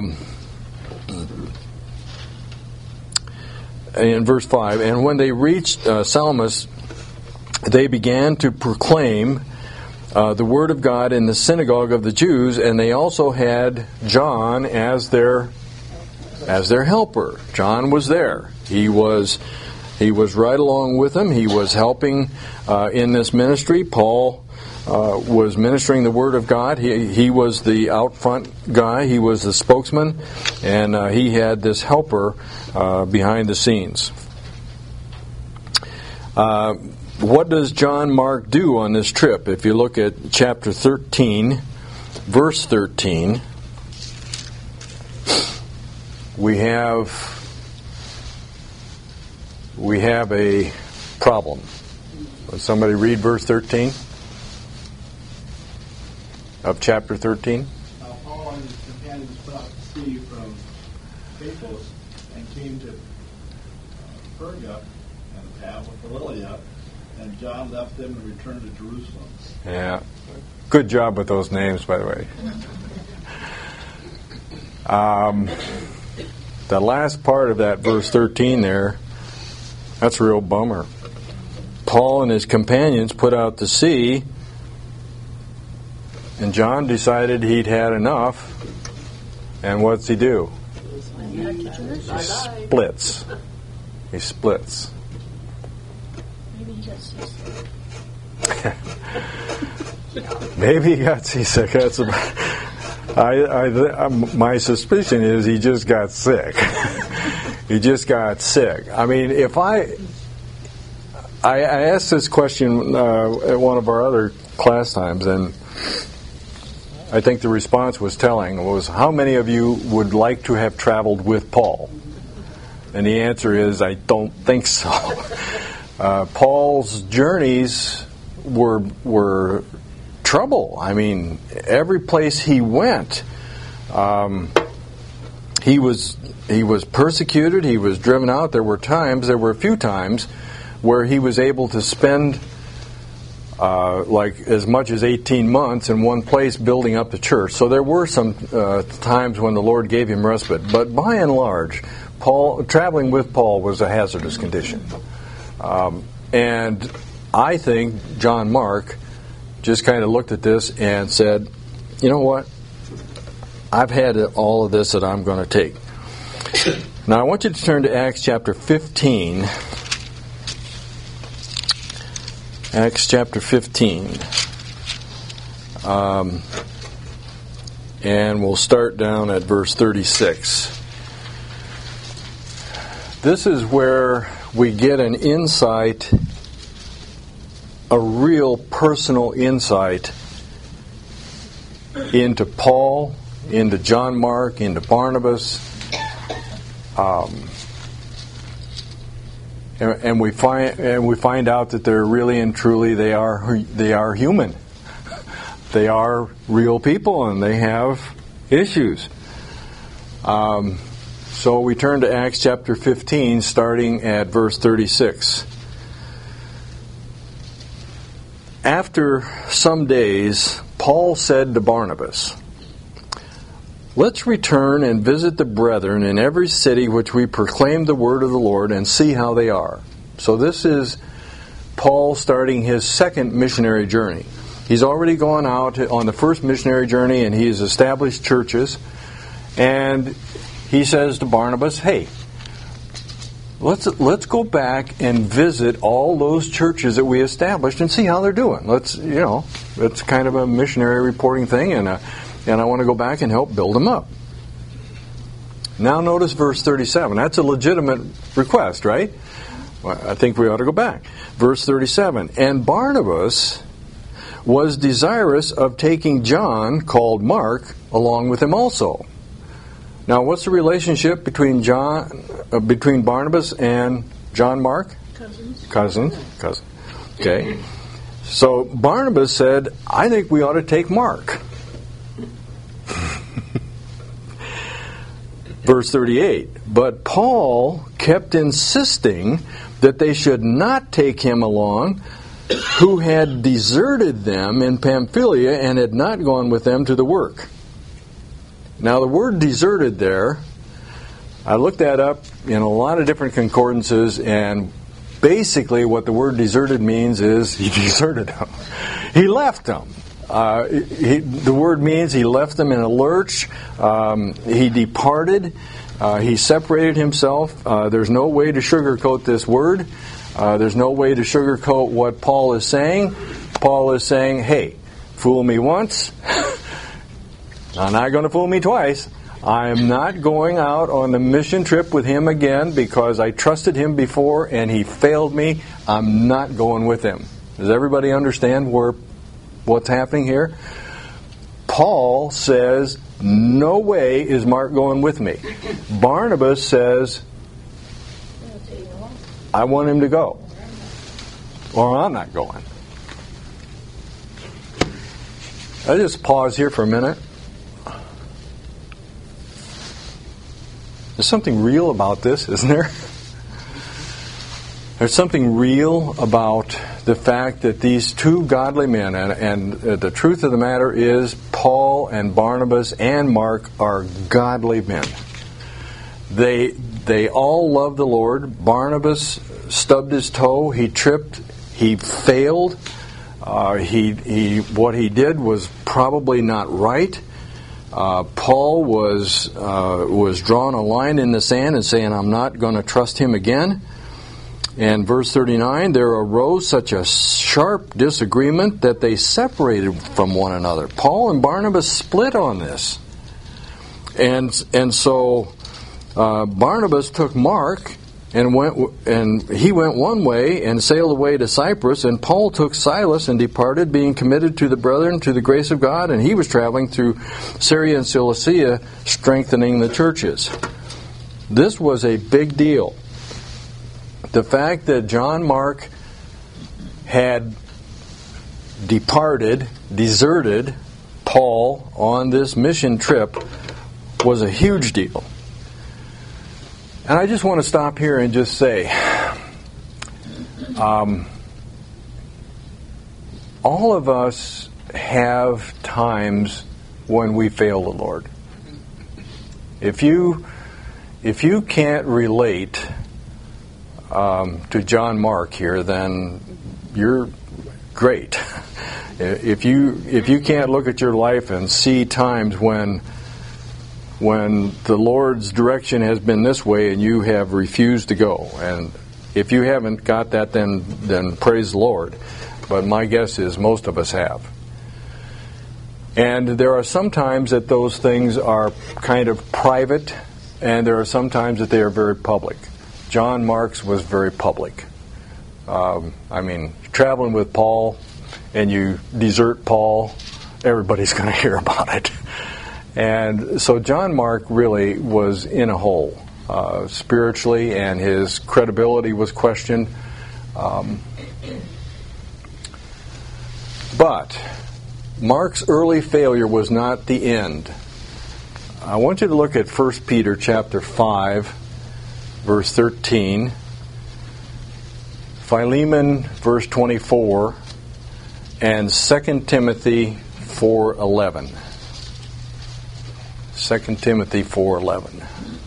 in verse 5, and when they reached Salamis, they began to proclaim the Word of God in the synagogue of the Jews, and they also had John as their helper. John was there. He was right along with them. He was helping in this ministry. Paul was ministering the Word of God. He was the out front guy. He was the spokesman, and he had this helper behind the scenes. What does John Mark do on this trip? If you look at chapter 13, verse 13, we have a problem. Will somebody read verse 13 of chapter 13?
Paul and his companions put out to sea from Paphos and came to Perga and Pamphylia, and John left them and returned to Jerusalem.
Yeah. Good job with those names, by the way. The last part of that verse 13 there, that's a real bummer. Paul and his companions put out to sea, and John decided he'd had enough. And what's he do? He splits. He splits.
Maybe he got seasick.
Maybe he got seasick. That's my suspicion is he just got sick. He just got sick. I mean, if I asked this question at one of our other class times, and I think the response was telling, was how many of you would like to have traveled with Paul? And the answer is, I don't think so. Paul's journeys were trouble. I mean, every place he went, he was persecuted. He was driven out. There were a few times, where he was able to spend like as much as 18 months in one place building up the church. So there were some times when the Lord gave him respite. But by and large, traveling with Paul was a hazardous condition. And I think John Mark just kind of looked at this and said, you know what? I've had all of this that I'm going to take. Now I want you to turn to Acts chapter 15. Acts chapter 15. And we'll start down at verse 36. This is where we get an insight, a real personal insight into Paul, into John Mark, into Barnabas. And we find out that they're really and truly they are human. They are real people, and they have issues. So we turn to Acts chapter 15, starting at verse 36. After some days, Paul said to Barnabas, "Let's return and visit the brethren in every city which we proclaim the word of the Lord and see how they are." So this is Paul starting his second missionary journey. He's already gone out on the first missionary journey and he has established churches. And he says to Barnabas, "Hey, let's go back and visit all those churches that we established and see how they're doing. It's kind of a missionary reporting thing, and I want to go back and help build them up." Now notice verse 37. That's a legitimate request, right? Well, I think we ought to go back. Verse 37. "And Barnabas was desirous of taking John, called Mark, along with him also." Now, what's the relationship between Barnabas and John Mark? Cousins. Okay. So Barnabas said, "I think we ought to take Mark." Verse 38, "But Paul kept insisting that they should not take him along, who had deserted them in Pamphylia and had not gone with them to the work." Now the word deserted there, I looked that up in a lot of different concordances, and basically what the word deserted means is he deserted them. He left them. The word means he left them in a lurch. He departed. He separated himself. There's no way to sugarcoat this word. There's no way to sugarcoat what Paul is saying. Paul is saying, hey, fool me once. I'm not going to fool me twice. I am not going out on the mission trip with him again because I trusted him before and he failed me. I'm not going with him. Does everybody understand what's happening here? Paul says, no way is Mark going with me. Barnabas says, I want him to go, or I'm not going. I'll just pause here for a minute. There's something real about this, isn't there? There's something real about the fact that these two godly men, and the truth of the matter is Paul and Barnabas and Mark are godly men. They all love the Lord. Barnabas stubbed his toe. He tripped. He failed. What he did was probably not right. Paul was drawing a line in the sand and saying, I'm not going to trust him again. And verse 39, there arose such a sharp disagreement that they separated from one another. Paul and Barnabas split on this. And so Barnabas took Mark and he went one way and sailed away to Cyprus, and Paul took Silas and departed, being committed to the brethren, to the grace of God, and he was traveling through Syria and Cilicia, strengthening the churches. This was a big deal. The fact that John Mark had deserted Paul on this mission trip was a huge deal. And I just want to stop here and just say, all of us have times when we fail the Lord. If you can't relate to John Mark here, then you're great. If you can't look at your life and see times when the Lord's direction has been this way and you have refused to go, and if you haven't got that, then praise the Lord. But my guess is most of us have. And there are some times that those things are kind of private, and there are some times that they are very public. John Mark's was very public. Traveling with Paul and you desert Paul, everybody's going to hear about it. And so John Mark really was in a hole spiritually, and his credibility was questioned. But Mark's early failure was not the end. I want you to look at 1 Peter chapter 5, verse 13, Philemon, verse 24, and 2 Timothy 4:11. 2 Timothy 4:11.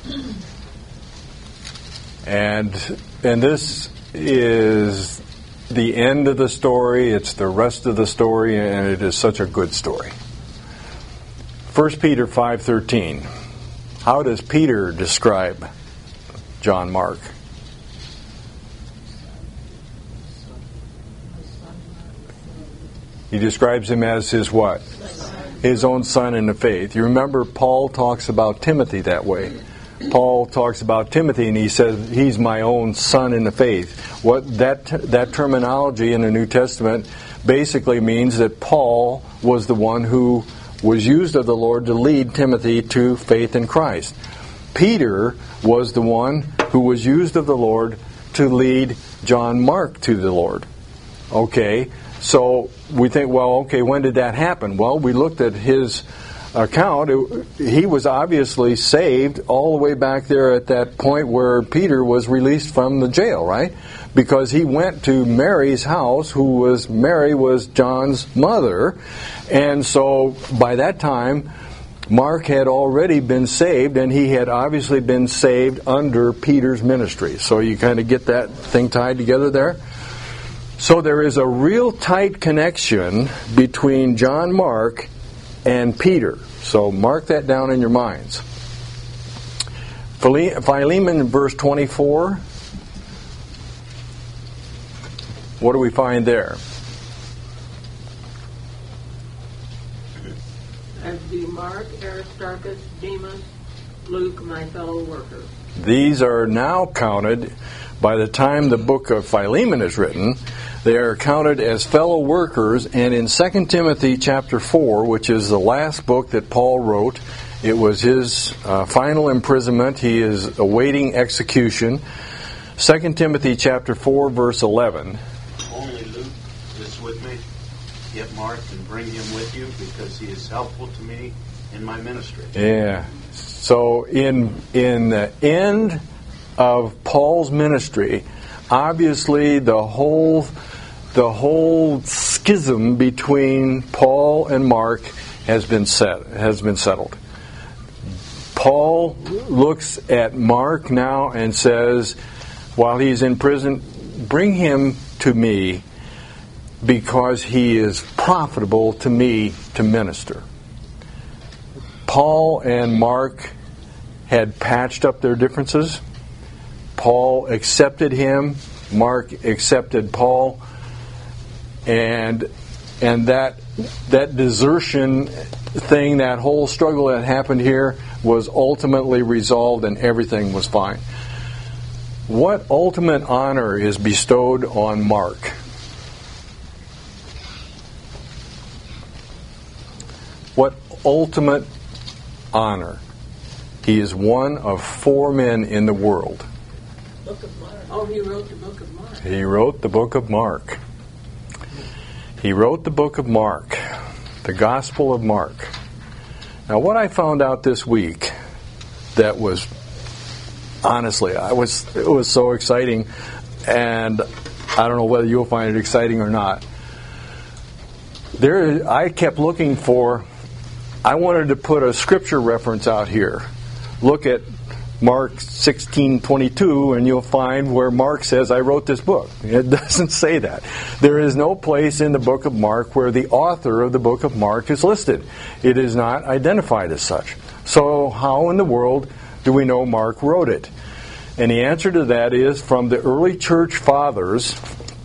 And this is the end of the story. It's the rest of the story, and it is such a good story. 1 Peter 5:13. How does Peter describe John Mark? He describes him as his what? His own son in the faith. You remember Paul talks about Timothy that way. Paul talks about Timothy and he says he's my own son in the faith. What that terminology in the New Testament basically means that Paul was the one who was used of the Lord to lead Timothy to faith in Christ. Peter was the one who was used of the Lord to lead John Mark to the Lord. Okay, so we think, well, okay, when did that happen? Well, we looked at his account. He was obviously saved all the way back there at that point where Peter was released from the jail, right? Because he went to Mary's house, Mary was John's mother. And so by that time, Mark had already been saved, and he had obviously been saved under Peter's ministry. So you kind of get that thing tied together there. So there is a real tight connection between John Mark and Peter. So mark that down in your minds. Philemon, verse 24. What do we find there?
As do Mark, Aristarchus, Demas, Luke, my fellow workers.
These are now counted, by the time the book of Philemon is written, they are counted as fellow workers, and in 2 Timothy chapter 4, which is the last book that Paul wrote, it was his final imprisonment. He is awaiting execution. 2 Timothy chapter 4, verse 11.
Only Luke is with me. Get Mark and bring him with you, because he is helpful to me in my ministry.
Yeah. So in the end of Paul's ministry, obviously the whole schism between Paul and Mark has been settled. Paul looks at Mark now and says, while he's in prison, bring him to me, because he is profitable to me to minister. Paul and Mark had patched up their differences. Paul accepted him. Mark accepted Paul. And that desertion thing, that whole struggle that happened here, was ultimately resolved and everything was fine. What ultimate honor is bestowed on Mark? What ultimate honor? He is one of 4 men in the world.
Book of Mark. Oh, he wrote the book of Mark.
He wrote the book of Mark. He wrote the book of Mark, the Gospel of Mark. Now, what I found out this week that was, honestly, it was so exciting, and I don't know whether you'll find it exciting or not. I kept looking for, I wanted to put a scripture reference out here. Look at Mark 16:22, and you'll find where Mark says, I wrote this book. It doesn't say that. There is no place in the book of Mark where the author of the book of Mark is listed. It is not identified as such. So how in the world do we know Mark wrote it? And the answer to that is from the early church fathers,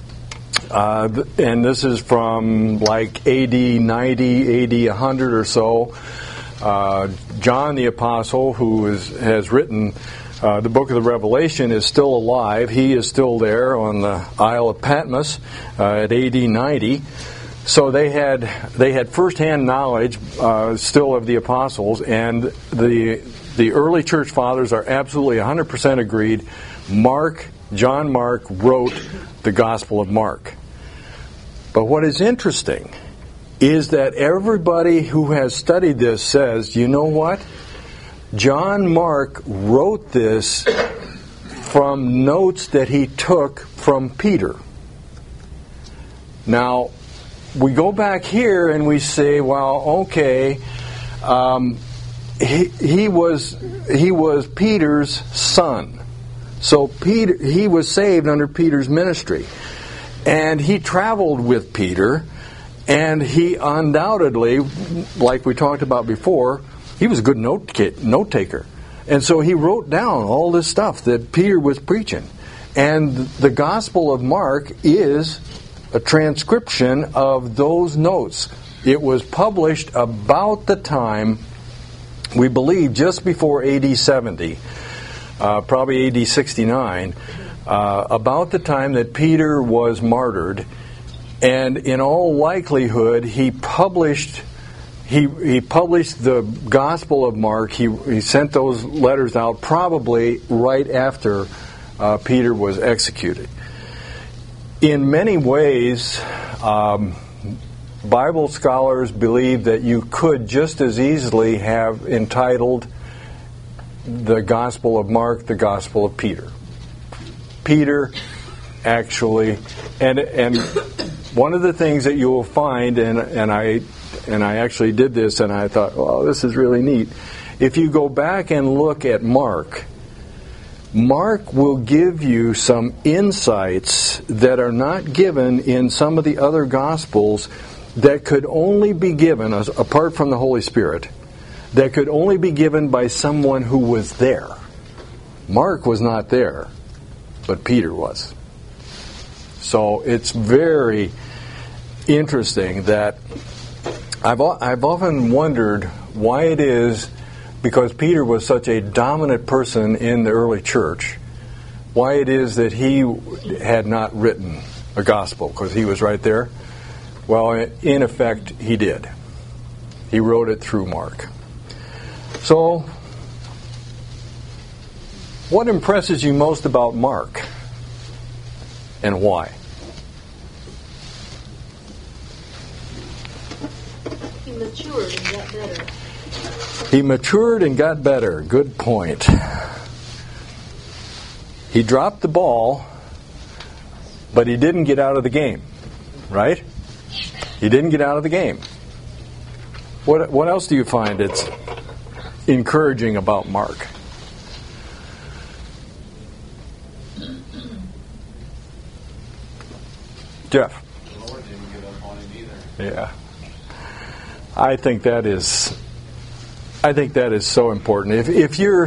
and this is from like AD 90, AD 100 or so. John the Apostle, who has written the book of the Revelation, is still alive. He is still there on the Isle of Patmos at AD 90. So they had firsthand knowledge still of the apostles, and the early church fathers are absolutely 100% agreed. John Mark wrote the Gospel of Mark. But what is interesting is that everybody who has studied this says, you know what? John Mark wrote this from notes that he took from Peter. Now, we go back here and we say, well, okay, he was Peter's son. So he was saved under Peter's ministry. And he traveled with Peter. And he undoubtedly, like we talked about before, he was a good note taker. And so he wrote down all this stuff that Peter was preaching. And the Gospel of Mark is a transcription of those notes. It was published about the time, we believe, just before AD 70, probably AD 69, about the time that Peter was martyred. And in all likelihood, he published the Gospel of Mark. He sent those letters out probably right after Peter was executed. In many ways, Bible scholars believe that you could just as easily have entitled the Gospel of Mark the Gospel of Peter. Peter actually, and one of the things that you will find, and I actually did this, and I thought, well, this is really neat. If you go back and look at Mark, Mark will give you some insights that are not given in some of the other Gospels that could only be given, apart from the Holy Spirit, that could only be given by someone who was there. Mark was not there, but Peter was. So it's very interesting that I've often wondered why it is, because Peter was such a dominant person in the early church, why it is that he had not written a gospel, because he was right there. Well, in effect, he did. He wrote it through Mark. So, what impresses you most about Mark, and why?
He matured and got better.
He matured and got better. Good point. He dropped the ball, but he didn't get out of the game, right? He didn't get out of the game. What else do you find that's encouraging about Mark? Jeff?
The Lord didn't give up on him either.
Yeah. I think that is so important. If you're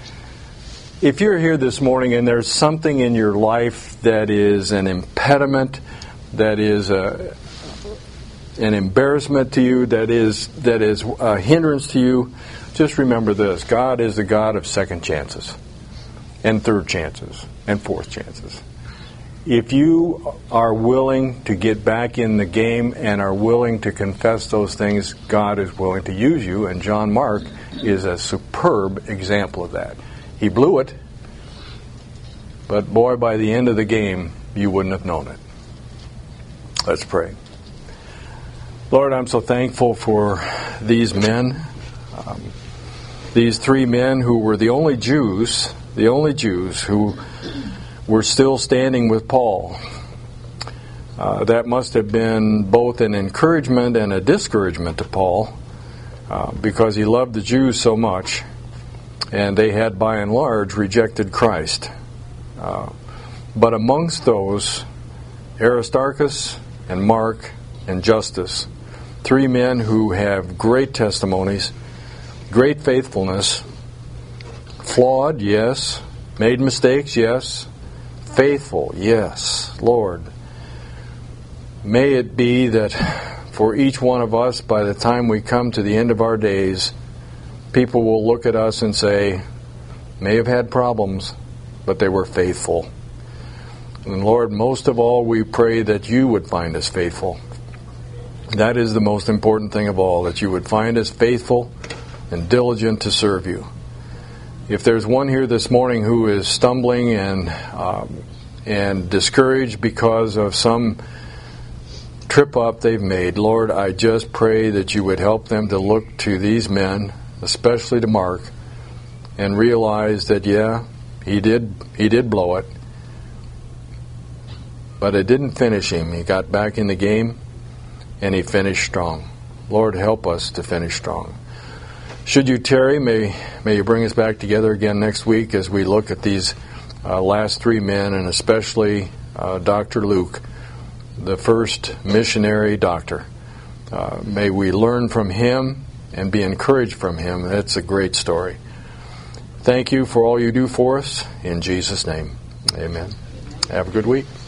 here this morning and there's something in your life that is an impediment, that is an embarrassment to you, that is a hindrance to you, just remember this: God is the God of second chances, and third chances, and fourth chances. If you are willing to get back in the game and are willing to confess those things, God is willing to use you, and John Mark is a superb example of that. He blew it, but boy, by the end of the game, you wouldn't have known it. Let's pray. Lord, I'm so thankful for these men, these three men who were the only Jews who were still standing with Paul. That must have been both an encouragement and a discouragement to Paul, because he loved the Jews so much, and they had by and large rejected Christ. But amongst those, Aristarchus and Mark and Justus, three men who have great testimonies, great faithfulness, flawed, yes, made mistakes, yes, faithful, yes, Lord. May it be that for each one of us, by the time we come to the end of our days, people will look at us and say, may have had problems, but they were faithful. And Lord, most of all, we pray that you would find us faithful. That is the most important thing of all, that you would find us faithful and diligent to serve you. If there's one here this morning who is stumbling and discouraged because of some trip up they've made, Lord, I just pray that you would help them to look to these men, especially to Mark, and realize that, yeah, he did blow it, but it didn't finish him. He got back in the game, and he finished strong. Lord, help us to finish strong. Should you tarry, may you bring us back together again next week as we look at these last three men, and especially Dr. Luke, the first missionary doctor. May we learn from him and be encouraged from him. That's a great story. Thank you for all you do for us. In Jesus' name, amen. Have a good week.